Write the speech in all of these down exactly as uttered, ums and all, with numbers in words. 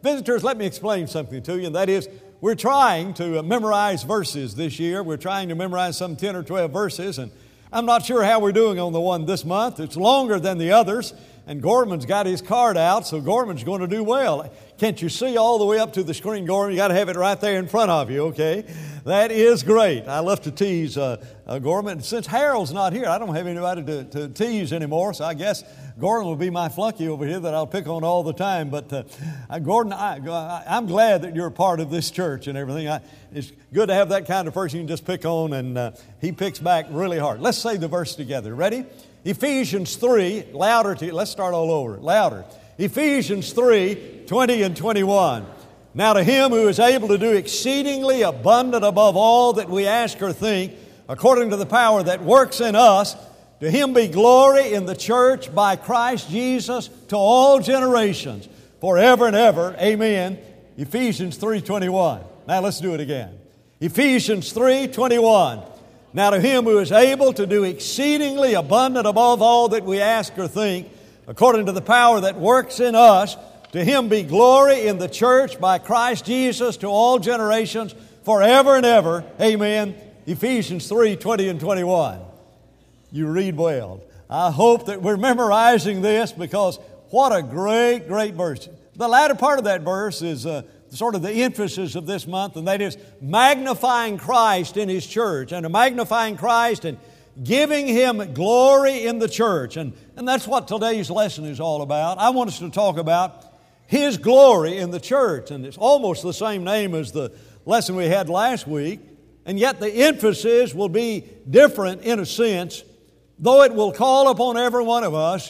Visitors, let me explain something to you, and that is we're trying to memorize verses this year. We're trying to memorize some ten or twelve verses, and I'm not sure how we're doing on the one this month. It's longer than the others, and Gorman's got his card out, so Gorman's going to do well. Can't you see all the way up to the screen, Gorman? You got to have it right there in front of you, okay? That is great. I love to tease uh, uh, Gorman. Since Harold's not here, I don't have anybody to, to tease anymore, so I guess Gordon will be my flunky over here that I'll pick on all the time. But uh, Gordon, I, I'm glad that you're a part of this church and everything. I, it's good to have that kind of person you can just pick on, and uh, he picks back really hard. Let's say the verse together. Ready? Ephesians three, louder to, let's start all over, louder. Ephesians three, twenty and twenty-one. Now to Him who is able to do exceedingly abundant above all that we ask or think, according to the power that works in us, to Him be glory in the church by Christ Jesus to all generations, forever and ever. Amen. Ephesians three, twenty-one. Now let's do it again. Ephesians three, twenty-one. Now to Him who is able to do exceedingly abundant above all that we ask or think, according to the power that works in us, to Him be glory in the church by Christ Jesus to all generations, forever and ever. Amen. Ephesians three, twenty and twenty-one. You read well. I hope that we're memorizing this, because what a great, great verse. The latter part of that verse is uh, sort of the emphasis of this month, and that is magnifying Christ in His church, and magnifying Christ and giving Him glory in the church. And, and that's what today's lesson is all about. I want us to talk about His glory in the church. And it's almost the same name as the lesson we had last week. And yet the emphasis will be different in a sense, though it will call upon every one of us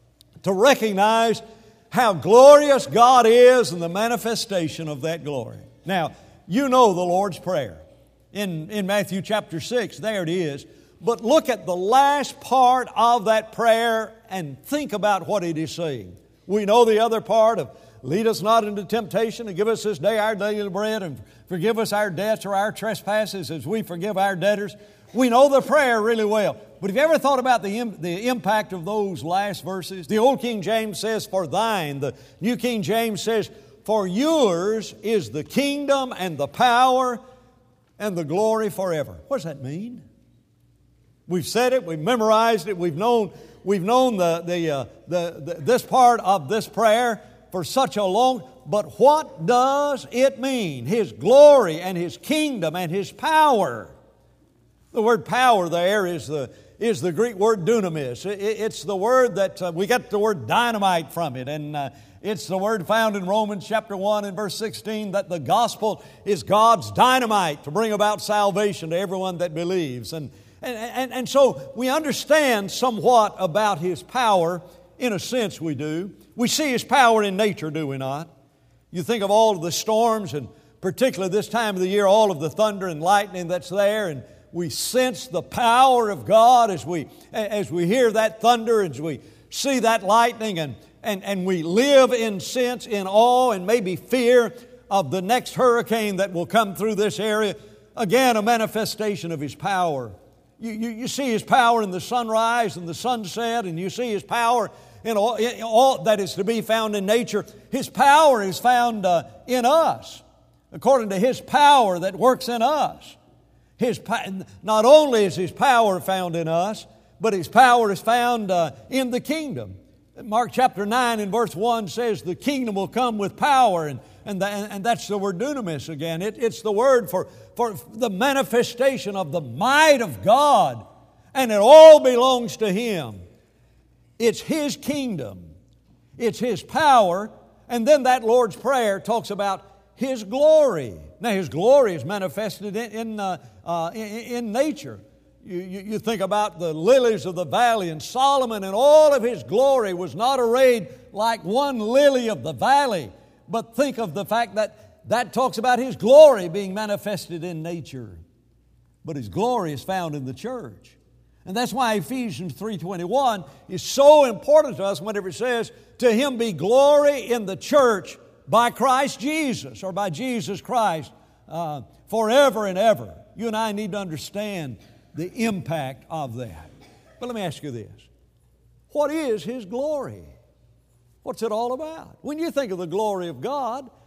to recognize how glorious God is and the manifestation of that glory. Now, you know the Lord's Prayer. In, in Matthew chapter six, there it is. But look at the last part of that prayer and think about what it is saying. We know the other part of, lead us not into temptation, and give us this day our daily bread, and forgive us our debts or our trespasses as we forgive our debtors. We know the prayer really well. But have you ever thought about the, the impact of those last verses? The Old King James says, for thine. The New King James says, for yours is the kingdom and the power and the glory forever. What does that mean? We've said it, we've memorized it, we've known, we've known the, the, uh, the, the, this part of this prayer for such a long, but what does it mean? His glory and His kingdom and His power. The word power there is the, is the Greek word dunamis. It, it's the word that, uh, we get the word dynamite from it, and uh, it's the word found in Romans chapter one and verse sixteen, that the gospel is God's dynamite to bring about salvation to everyone that believes. And And, and, and so we understand somewhat about His power. In a sense we do. We see His power in nature, do we not? You think of all of the storms, and particularly this time of the year, all of the thunder and lightning that's there, and we sense the power of God as we, as we hear that thunder, as we see that lightning, and, and, and we live in sense, in awe, and maybe fear of the next hurricane that will come through this area. Again, a manifestation of His power. You, you, you see His power in the sunrise and the sunset, and you see His power in all, in all that is to be found in nature. His power is found uh, in us, according to His power that works in us. His, not only is His power found in us, but His power is found uh, in the kingdom. Mark chapter nine and verse one says the kingdom will come with power, and, and, the, and that's the word dunamis again. It, it's the word for, for the manifestation of the might of God, and it all belongs to Him. It's His kingdom. It's His power. And then that Lord's Prayer talks about His glory. Now His glory is manifested in, in, uh, uh, in, in nature. You, you, you think about the lilies of the valley, and Solomon in all of his glory was not arrayed like one lily of the valley. But think of the fact that that talks about His glory being manifested in nature. But His glory is found in the church. And that's why Ephesians three twenty-one is so important to us whenever it says, to Him be glory in the church by Christ Jesus, or by Jesus Christ, uh, forever and ever. You and I need to understand the impact of that. But let me ask you this. What is His glory? What's it all about? When you think of the glory of God,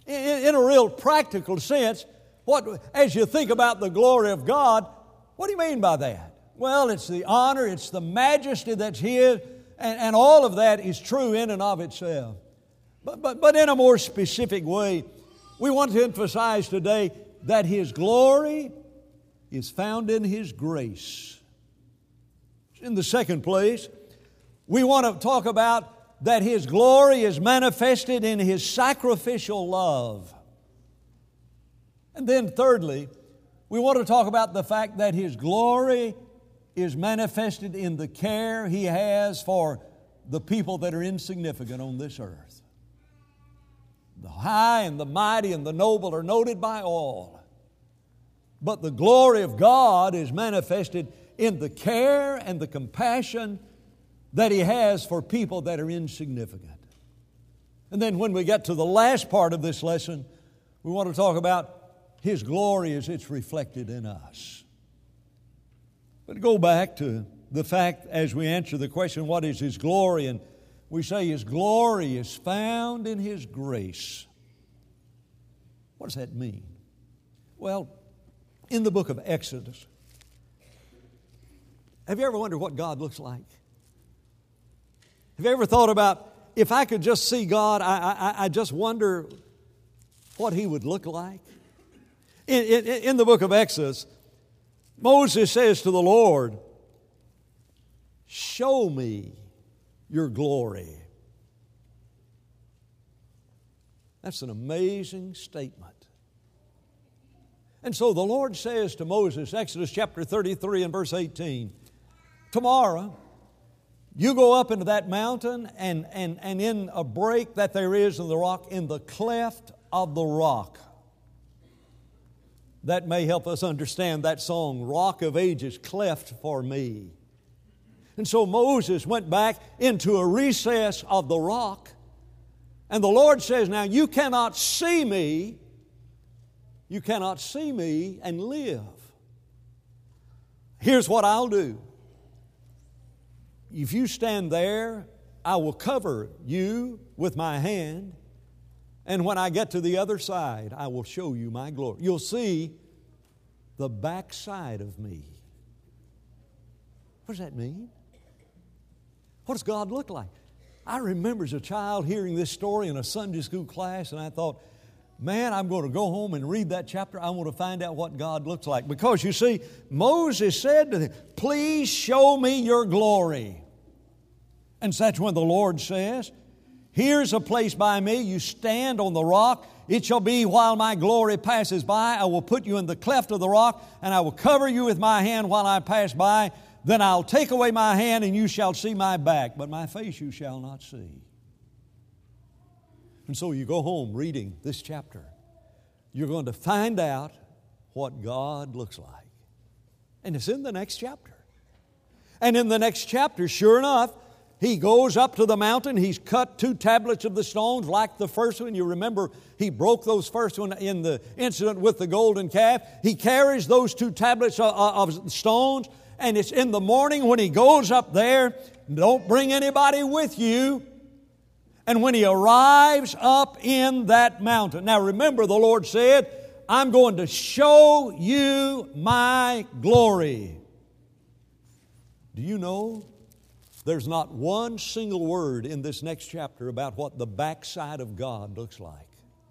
In, in a real practical sense, what, as you think about the glory of God, what do you mean by that? Well, it's the honor, it's the majesty that's His, and, and all of that is true in and of itself. But, but, but in a more specific way, we want to emphasize today that His glory is found in His grace. In the second place, we want to talk about that His glory is manifested in His sacrificial love. And then thirdly, we want to talk about the fact that His glory is manifested in the care He has for the people that are insignificant on this earth. The high and the mighty and the noble are noted by all. But the glory of God is manifested in the care and the compassion that He has for people that are insignificant. And then when we get to the last part of this lesson, we want to talk about His glory as it's reflected in us. But go back to the fact as we answer the question, what is His glory? And we say His glory is found in His grace. What does that mean? Well, in the book of Exodus, have you ever wondered what God looks like? Have you ever thought about, if I could just see God, I, I, I just wonder what He would look like? In, in, in the book of Exodus, Moses says to the Lord, "Show me your glory." That's an amazing statement. And so the Lord says to Moses, Exodus chapter thirty-three and verse eighteen, "Tomorrow you go up into that mountain, and, and, and in a break that there is in the rock, in the cleft of the rock." That may help us understand that song, "Rock of Ages, cleft for me." And so Moses went back into a recess of the rock, and the Lord says, "Now you cannot see me, you cannot see me and live. Here's what I'll do. If you stand there, I will cover you with my hand, and when I get to the other side, I will show you my glory. You'll see the backside of me." What does that mean? What does God look like? I remember as a child hearing this story in a Sunday school class, and I thought, man, I'm going to go home and read that chapter. I want to find out what God looks like. Because you see, Moses said to him, "Please show me your glory." And so that's when the Lord says, "Here's a place by me. You stand on the rock. It shall be while my glory passes by, I will put you in the cleft of the rock, and I will cover you with my hand while I pass by. Then I'll take away my hand, and you shall see my back, but my face you shall not see." And so you go home reading this chapter. You're going to find out what God looks like. And it's in the next chapter. And in the next chapter, sure enough, He goes up to the mountain. He's cut two tablets of the stones like the first one. You remember He broke those first one in the incident with the golden calf. He carries those two tablets of, of stones, and it's in the morning when He goes up there. Don't bring anybody with you. And when He arrives up in that mountain. Now remember, the Lord said, "I'm going to show you my glory." Do you know there's not one single word in this next chapter about what the backside of God looks like?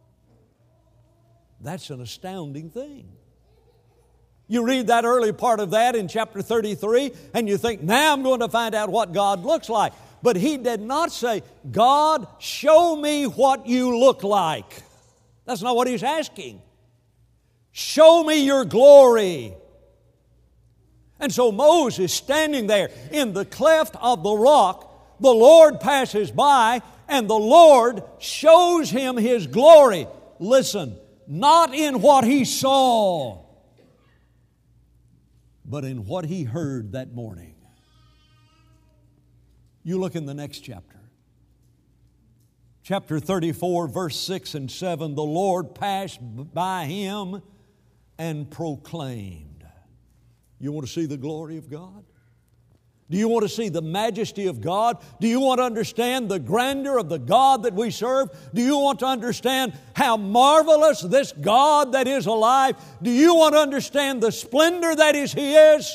That's an astounding thing. You read that early part of that in chapter thirty-three, and you think, now I'm going to find out what God looks like. But He did not say, "God, show me what you look like." That's not what He's asking. "Show me your glory." And so Moses, standing there in the cleft of the rock, the Lord passes by, and the Lord shows him His glory. Listen, not in what he saw, but in what he heard that morning. You look in the next chapter. Chapter thirty-four, verse six and seven, "The Lord passed by him and proclaimed." You want to see the glory of God? Do you want to see the majesty of God? Do you want to understand the grandeur of the God that we serve? Do you want to understand how marvelous this God that is alive? Do you want to understand the splendor that is His?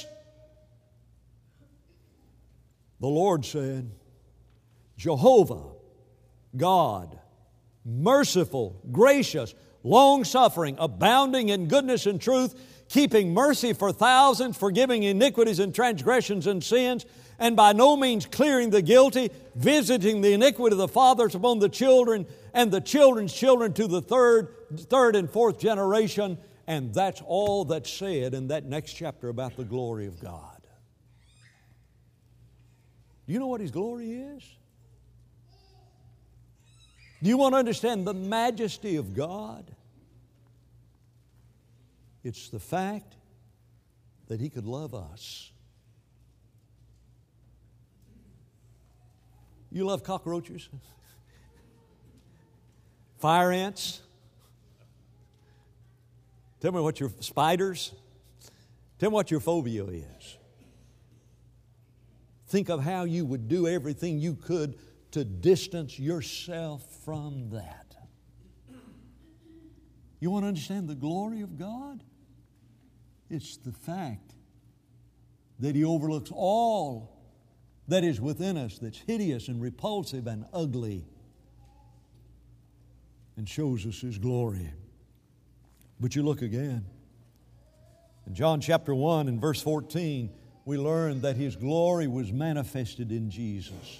The Lord said, Jehovah, God, merciful, gracious, long-suffering, abounding in goodness and truth, keeping mercy for thousands, forgiving iniquities and transgressions and sins, and by no means clearing the guilty, visiting the iniquity of the fathers upon the children, and the children's children to the third, third and fourth generation. And that's all that's said in that next chapter about the glory of God. Do you know what His glory is? Do you want to understand the majesty of God? It's the fact that He could love us. You love cockroaches? Fire ants? Tell me what your spiders? Tell me what your phobia is. Think of how you would do everything you could to distance yourself from that. You want to understand the glory of God? It's the fact that He overlooks all that is within us that's hideous and repulsive and ugly and shows us His glory. But you look again. In John chapter one and verse fourteen, we learn that His glory was manifested in Jesus.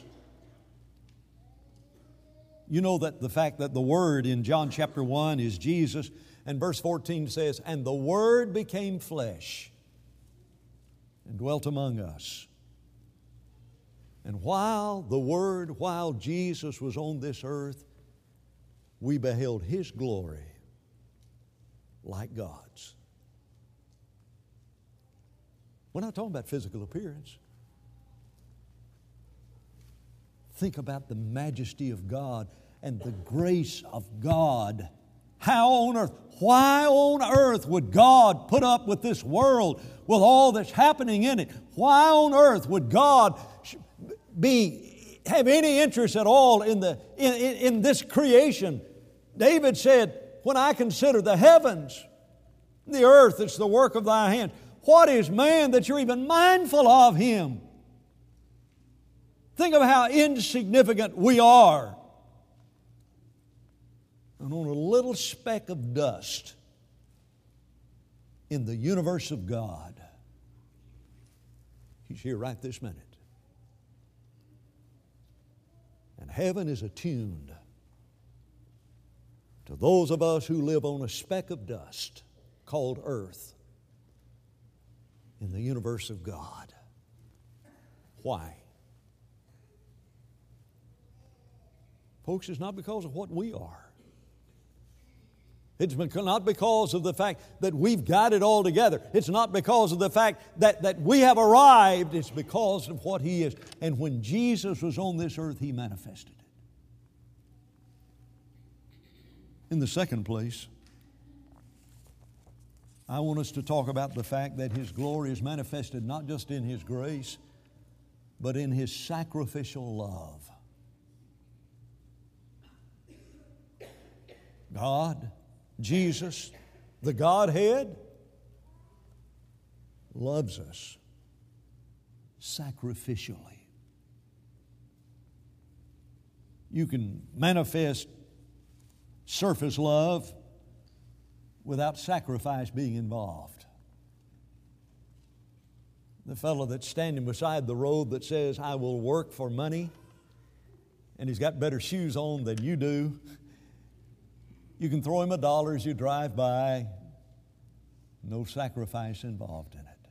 You know that the fact that the Word in John chapter one is Jesus, and verse fourteen says, and the Word became flesh and dwelt among us. And while the Word, while Jesus was on this earth, we beheld His glory like God's. We're not talking about physical appearance. Think about the majesty of God and the grace of God. How on earth, why on earth would God put up with this world, with all that's happening in it? Why on earth would God be, have any interest at all in, the, in, in, in this creation? David said, when I consider the heavens, the earth, it's the work of Thy hand. What is man that You're even mindful of him? Think of how insignificant we are. And on a little speck of dust in the universe of God, He's here right this minute. And heaven is attuned to those of us who live on a speck of dust called earth in the universe of God. Why? Folks, it's not because of what we are. It's not because of the fact that we've got it all together. It's not because of the fact that, that we have arrived. It's because of what He is. And when Jesus was on this earth, He manifested it. In the second place, I want us to talk about the fact that His glory is manifested not just in His grace, but in His sacrificial love. God, Jesus, the Godhead, loves us sacrificially. You can manifest surface love without sacrifice being involved. The fellow that's standing beside the road that says, I will work for money, and he's got better shoes on than you do. You can throw him a dollar as you drive by. No sacrifice involved in it.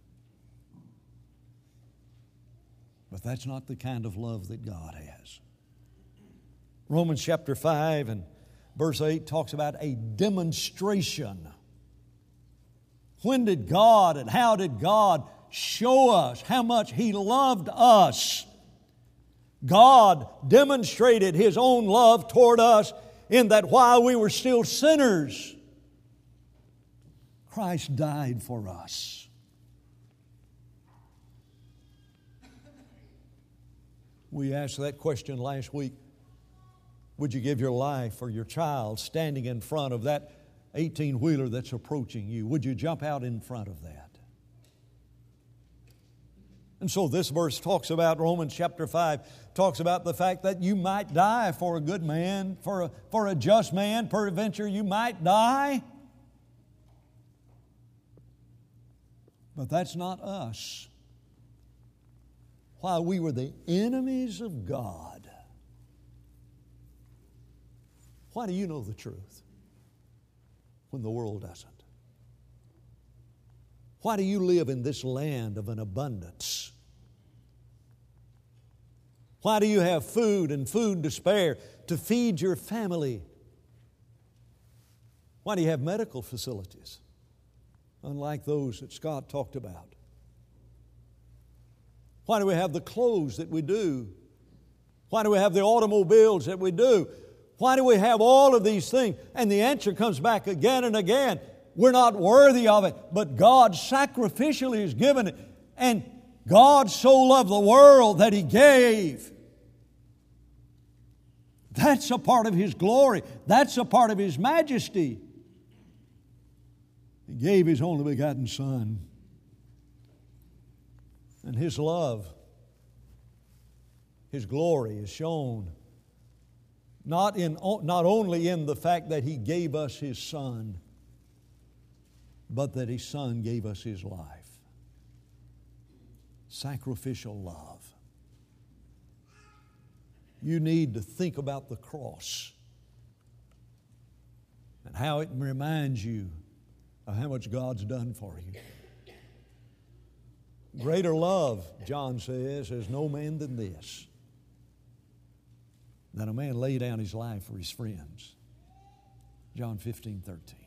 But that's not the kind of love that God has. Romans chapter five and verse eight talks about a demonstration. When did God and how did God show us how much He loved us? God demonstrated His own love toward us in that while we were still sinners, Christ died for us. We asked that question last week. Would you give your life for your child standing in front of that eighteen-wheeler that's approaching you? Would you jump out in front of that? And so this verse talks about, Romans chapter five, talks about the fact that you might die for a good man, for a, for a just man, peradventure you might die. But that's not us. While we were the enemies of God. Why do you know the truth when the world doesn't? Why do you live in this land of an abundance? Why do you have food and food to spare to feed your family? Why do you have medical facilities, unlike those that Scott talked about? Why do we have the clothes that we do? Why do we have the automobiles that we do? Why do we have all of these things? And the answer comes back again and again. We're not worthy of it, but God sacrificially has given it. And God so loved the world that He gave. That's a part of His glory. That's a part of His majesty. He gave His only begotten Son. And His love, His glory is shown not, in, not only in the fact that He gave us His Son, but that His Son gave us His life. Sacrificial love. You need to think about the cross and how it reminds you of how much God's done for you. Greater love, John says, has no man than this, that a man lay down his life for his friends. John fifteen thirteen.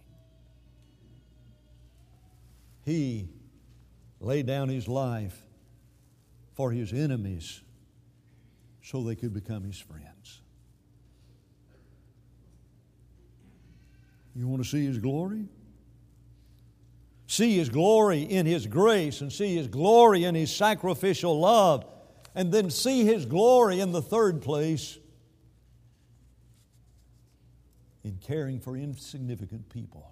He laid down His life for His enemies so they could become His friends. You want to see His glory? See His glory in His grace and see His glory in His sacrificial love, and then see His glory in the third place in caring for insignificant people.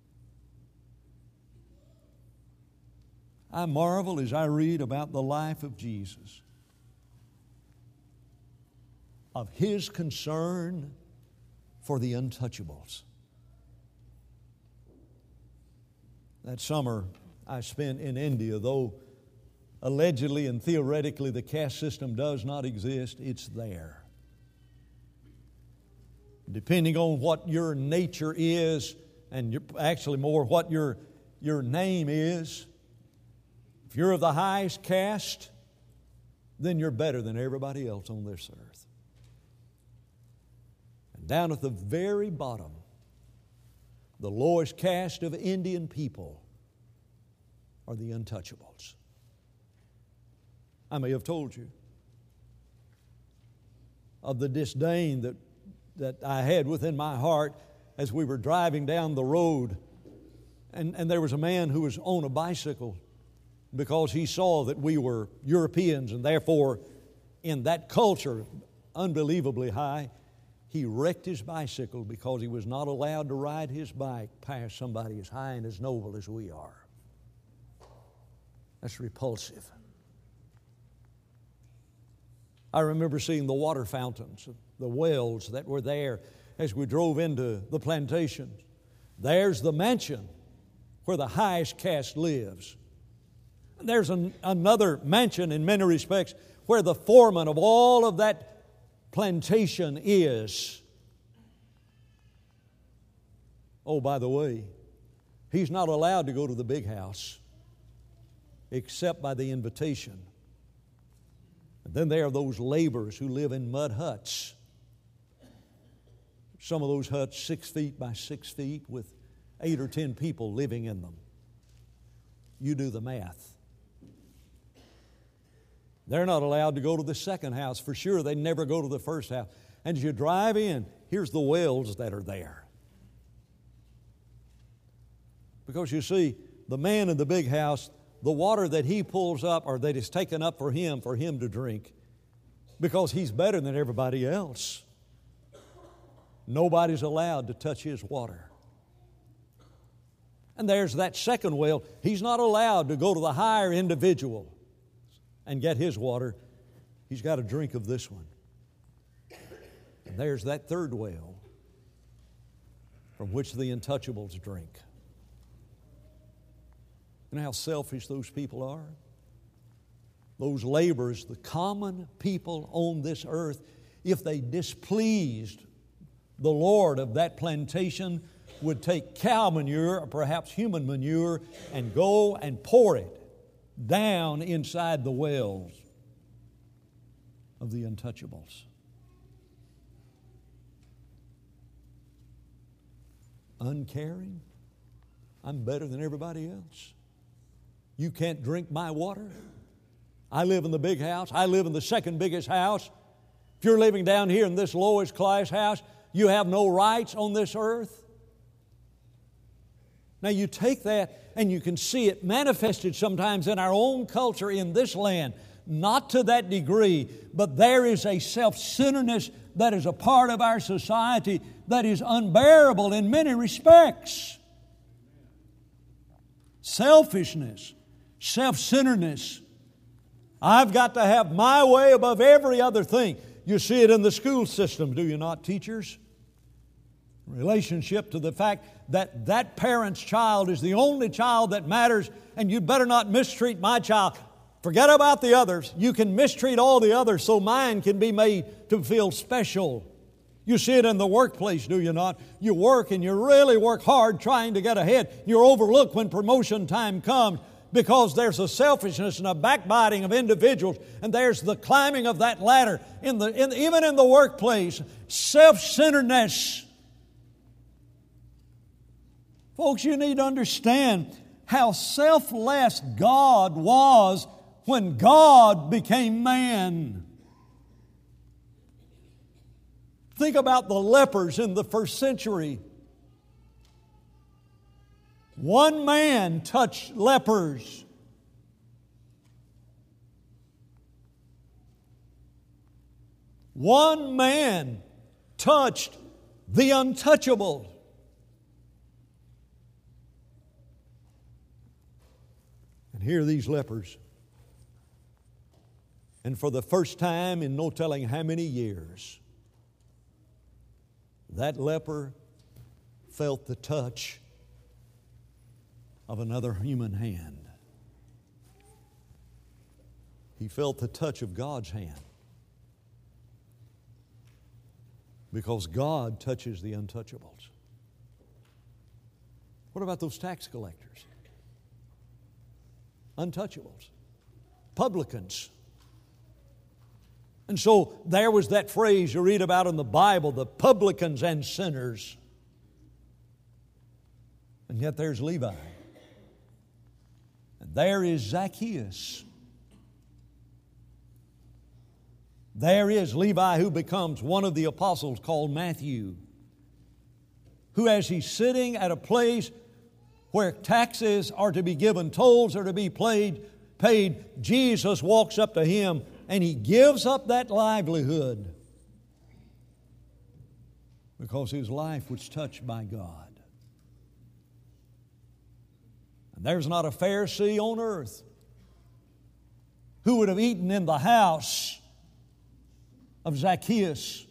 I marvel as I read about the life of Jesus, of His concern for the untouchables. That summer I spent in India, though allegedly and theoretically the caste system does not exist, it's there. Depending on what your nature is, and actually more what your, your name is, if you're of the highest caste, then you're better than everybody else on this earth. And down at the very bottom, the lowest caste of Indian people are the untouchables. I may have told you of the disdain that, that I had within my heart as we were driving down the road, and, and there was a man who was on a bicycle because he saw that we were Europeans and therefore in that culture unbelievably high. He wrecked his bicycle because he was not allowed to ride his bike past somebody as high and as noble as we are. That's repulsive. I remember seeing the water fountains, the wells that were there as we drove into the plantations. There's the mansion where the highest caste lives. There's an, another mansion in many respects where the foreman of all of that plantation is. Oh, by the way, he's not allowed to go to the big house except by the invitation. And then there are those laborers who live in mud huts. Some of those huts six feet by six feet with eight or ten people living in them. You do the math. They're not allowed to go to the second house. For sure, they never go to the first house. And as you drive in, here's the wells that are there. Because you see, the man in the big house, the water that he pulls up or that is taken up for him, for him to drink, because He's better than everybody else. Nobody's allowed to touch His water. And there's that second well. He's not allowed to go to the higher individual and get his water. He's got to drink of this one. And there's that third well from which the untouchables drink. You know how selfish those people are? Those laborers, the common people on this earth, if they displeased the Lord of that plantation, would take cow manure or perhaps human manure and go and pour it down inside the wells of the untouchables. Uncaring? I'm better than everybody else. You can't drink my water. I live in the big house. I live in the second biggest house. If you're living down here in this lowest class house, you have no rights on this earth. Now you take that and you can see it manifested sometimes in our own culture in this land. Not to that degree, but there is a self-centeredness that is a part of our society that is unbearable in many respects. Selfishness, self-centeredness. I've got to have my way above every other thing. You see it in the school system, do you not, teachers? Relationship to the fact that that parent's child is the only child that matters, and you better not mistreat my child. Forget about the others. You can mistreat all the others so mine can be made to feel special. You see it in the workplace, do you not? You work and you really work hard trying to get ahead. You're overlooked when promotion time comes because there's a selfishness and a backbiting of individuals, and there's the climbing of that ladder. In the, in, even in the workplace, self-centeredness. Folks, you need to understand how selfless God was when God became man. Think about the lepers in the first century. One man touched lepers. One man touched the untouchable. And here are these lepers. And for the first time in no telling how many years, that leper felt the touch of another human hand. He felt the touch of God's hand. Because God touches the untouchables. What about those tax collectors? Untouchables. Publicans. And so there was that phrase you read about in the Bible, the publicans and sinners. And yet there's Levi. And there is Zacchaeus. There is Levi, who becomes one of the apostles called Matthew, who, as he's sitting at a place where taxes are to be given, tolls are to be paid, paid, Jesus walks up to him and he gives up that livelihood because his life was touched by God. And there's not a Pharisee on earth who would have eaten in the house of Zacchaeus.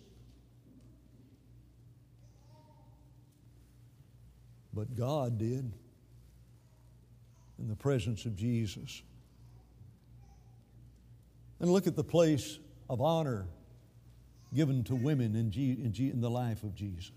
But God did in the presence of Jesus. And look at the place of honor given to women in, G- in, G- in the life of Jesus.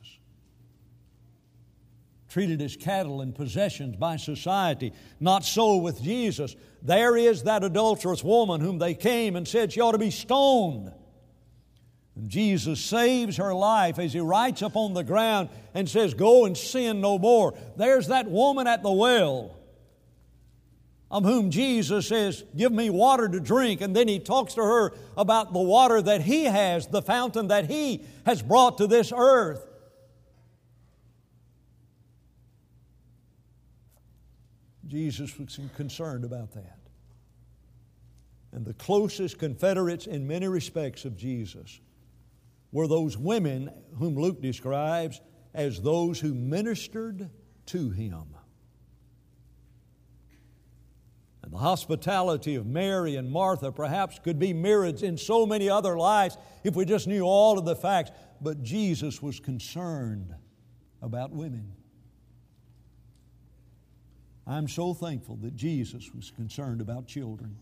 Treated as cattle and possessions by society. Not so with Jesus. There is that adulterous woman whom they came and said she ought to be stoned. And Jesus saves her life as He writes upon the ground and says, "Go and sin no more." There's that woman at the well of whom Jesus says, "Give me water to drink." And then He talks to her about the water that He has, the fountain that He has brought to this earth. Jesus was concerned about that. And the closest confederates in many respects of Jesus were those women whom Luke describes as those who ministered to Him. And the hospitality of Mary and Martha perhaps could be mirrored in so many other lives if we just knew all of the facts. But Jesus was concerned about women. I'm so thankful that Jesus was concerned about children.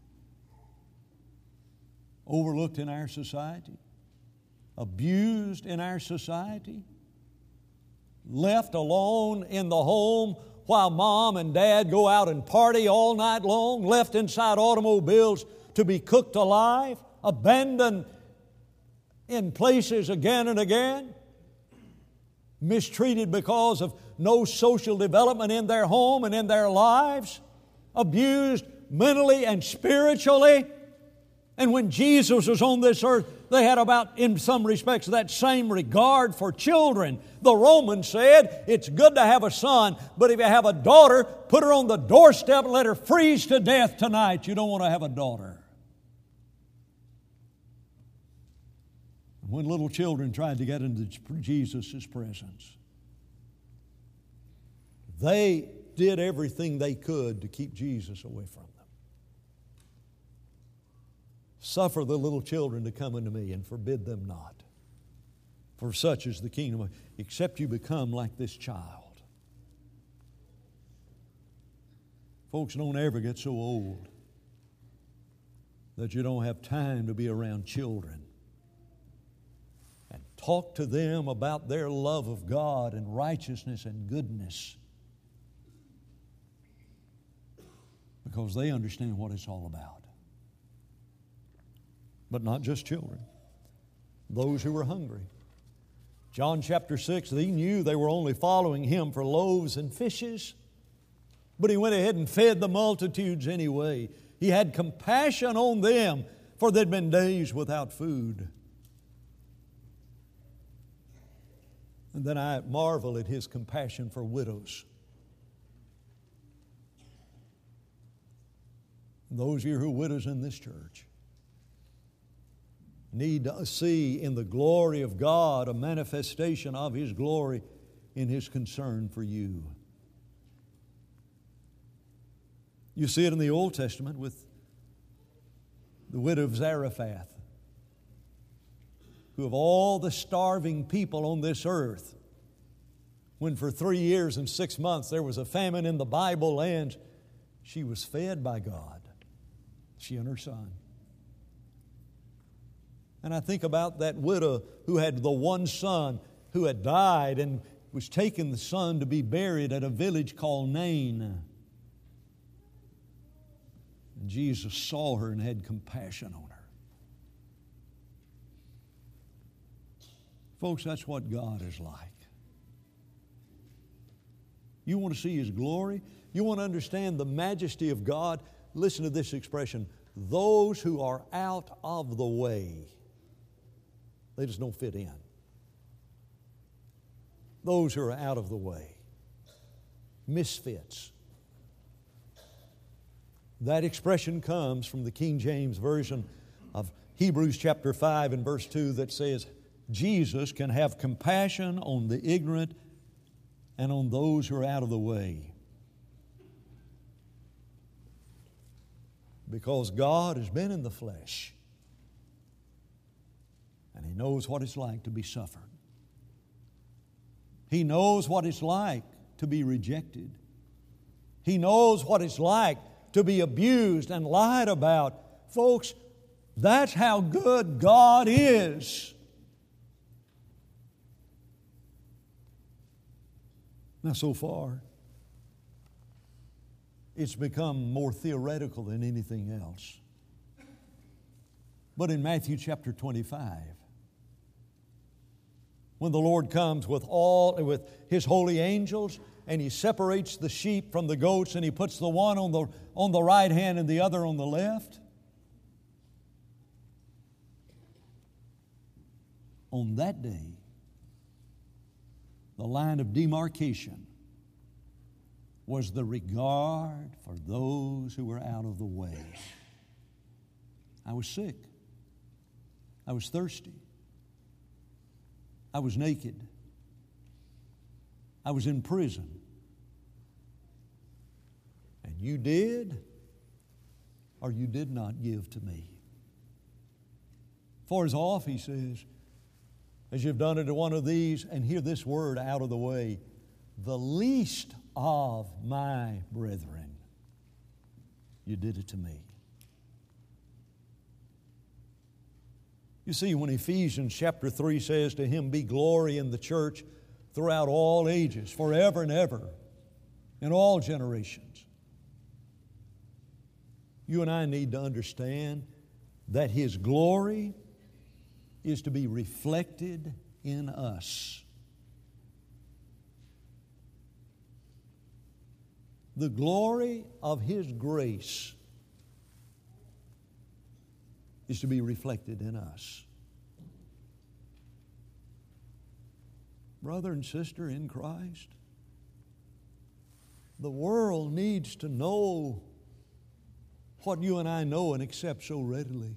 Overlooked in our society, abused in our society, left alone in the home while mom and dad go out and party all night long, left inside automobiles to be cooked alive, abandoned in places again and again, mistreated because of no social development in their home and in their lives, abused mentally and spiritually. And when Jesus was on this earth, they had about, in some respects, that same regard for children. The Romans said, it's good to have a son, but if you have a daughter, put her on the doorstep and let her freeze to death tonight. You don't want to have a daughter. When little children tried to get into Jesus' presence, they did everything they could to keep Jesus away from them. Suffer the little children to come unto me, and forbid them not. For such is the kingdom, except you become like this child. Folks, don't ever get so old that you don't have time to be around children and talk to them about their love of God and righteousness and goodness, because they understand what it's all about. But not just children, those who were hungry. John chapter six, they knew they were only following Him for loaves and fishes, but He went ahead and fed the multitudes anyway. He had compassion on them, for they'd been days without food. And then I marvel at His compassion for widows. Those of you who are widows in this church need to see in the glory of God a manifestation of His glory in His concern for you. You see it in the Old Testament with the widow of Zarephath, who of all the starving people on this earth, when for three years and six months there was a famine in the Bible lands, she was fed by God, she and her son. And I think about that widow who had the one son who had died and was taking the son to be buried at a village called Nain. And Jesus saw her and had compassion on her. Folks, that's what God is like. You want to see His glory? You want to understand the majesty of God? Listen to this expression: those who are out of the way. They just don't fit in. Those who are out of the way. Misfits. That expression comes from the King James Version of Hebrews chapter five and verse two that says, Jesus can have compassion on the ignorant and on those who are out of the way. Because God has been in the flesh. And He knows what it's like to be suffered. He knows what it's like to be rejected. He knows what it's like to be abused and lied about. Folks, that's how good God is. Now, so far, it's become more theoretical than anything else. But in Matthew chapter twenty-five, when the Lord comes with all with His holy angels, and He separates the sheep from the goats, and He puts the one on the on the right hand and the other on the left, on that day, the line of demarcation was the regard for those who were out of the way. I was sick. I was thirsty. I was naked. I was in prison. And you did or you did not give to me. For as off, he says, as you've done it to one of these, and hear this word out of the way, the least of my brethren, you did it to me. You see, when Ephesians chapter three says, to him be glory in the church throughout all ages, forever and ever, in all generations. You and I need to understand that His glory is to be reflected in us. The glory of His grace is to be reflected in us. Brother and sister in Christ, the world needs to know what you and I know and accept so readily.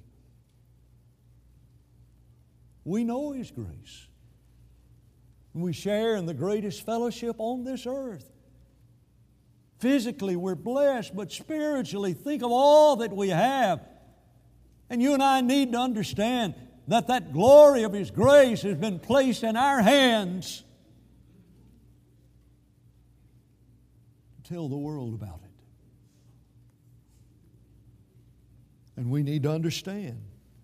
We know His grace. We share in the greatest fellowship on this earth. Physically, we're blessed, but spiritually, think of all that we have. And you and I need to understand that that glory of His grace has been placed in our hands to tell the world about it. And we need to understand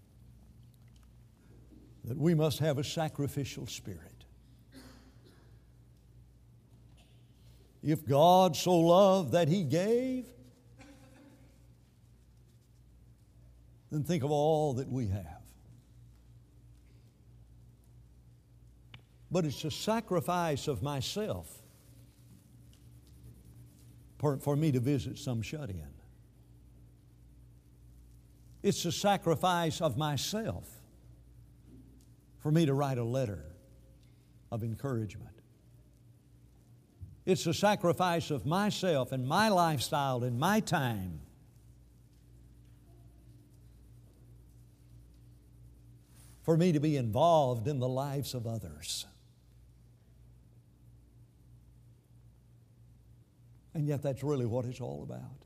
that we must have a sacrificial spirit. If God so loved that He gave, then think of all that we have. But it's a sacrifice of myself for, for me to visit some shut-in. It's a sacrifice of myself for me to write a letter of encouragement. It's a sacrifice of myself and my lifestyle and my time for me to be involved in the lives of others. And yet that's really what it's all about.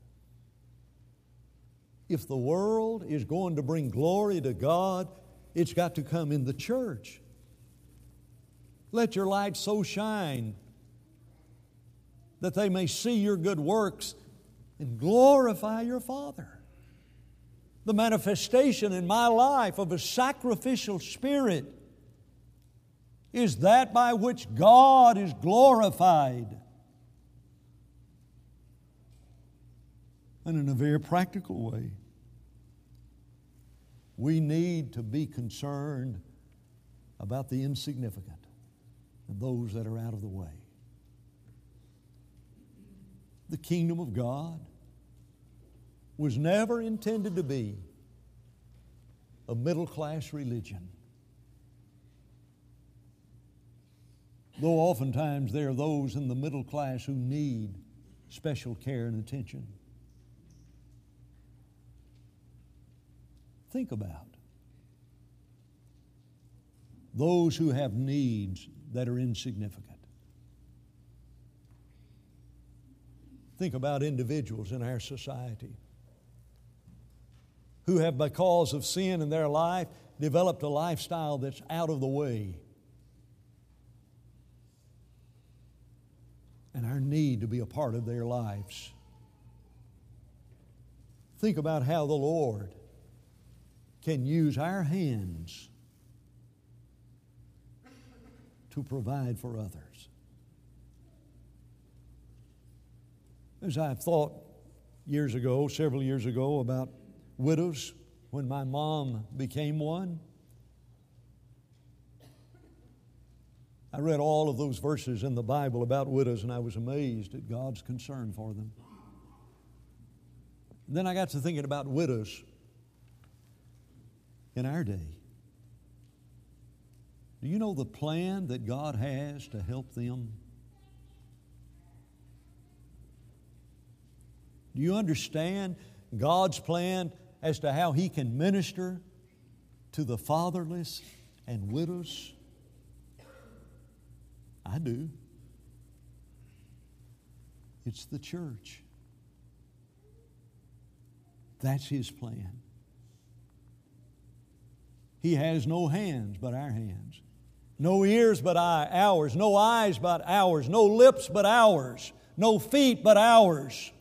If the world is going to bring glory to God, it's got to come in the church. Let your light so shine that they may see your good works and glorify your Father. The manifestation in my life of a sacrificial spirit is that by which God is glorified. And in a very practical way, we need to be concerned about the insignificant and those that are out of the way. The kingdom of God was never intended to be a middle-class religion. Though oftentimes there are those in the middle class who need special care and attention. Think about those who have needs that are insignificant. Think about individuals in our society who have, because of sin in their life, developed a lifestyle that's out of the way. And our need to be a part of their lives. Think about how the Lord can use our hands to provide for others. As I've thought years ago, several years ago, about widows, when my mom became one, I read all of those verses in the Bible about widows, and I was amazed at God's concern for them. And then I got to thinking about widows in our day. Do you know the plan that God has to help them? Do you understand God's plan as to how He can minister to the fatherless and widows? I do. It's the church. That's His plan. He has no hands but our hands, no ears but I, ours, no eyes but ours, no lips but ours, no feet but ours.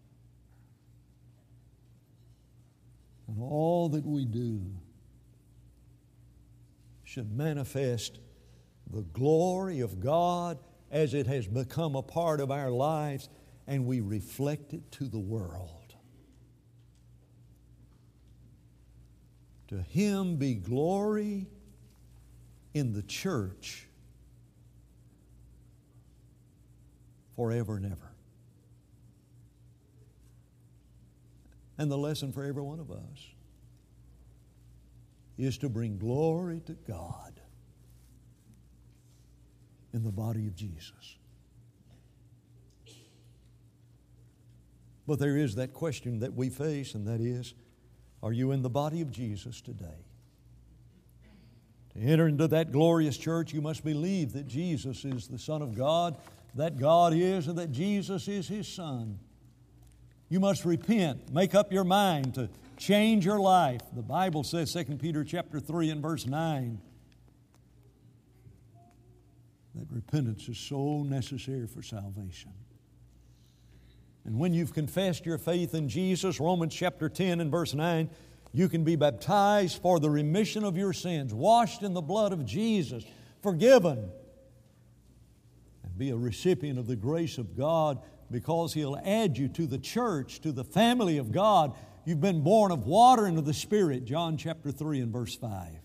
And all that we do should manifest the glory of God as it has become a part of our lives, and we reflect it to the world. To Him be glory in the church forever and ever. And the lesson for every one of us is to bring glory to God in the body of Jesus. But there is that question that we face, and that is, are you in the body of Jesus today? To enter into that glorious church, you must believe that Jesus is the Son of God, that God is, and that Jesus is His Son. You must repent, make up your mind to change your life. The Bible says, Second Peter chapter three and verse nine, that repentance is so necessary for salvation. And when you've confessed your faith in Jesus, Romans chapter ten and verse nine, you can be baptized for the remission of your sins, washed in the blood of Jesus, forgiven, and be a recipient of the grace of God, because He'll add you to the church, to the family of God. You've been born of water and of the Spirit, John chapter three and verse five.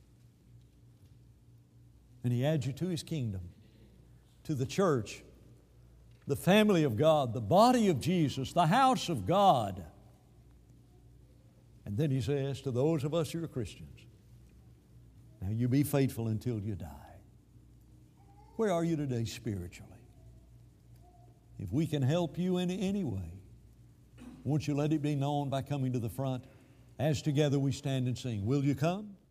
And He adds you to His kingdom, to the church, the family of God, the body of Jesus, the house of God. And then He says to those of us who are Christians, now you be faithful until you die. Where are you today spiritually? If we can help you in any way, won't you let it be known by coming to the front as together we stand and sing? Will you come?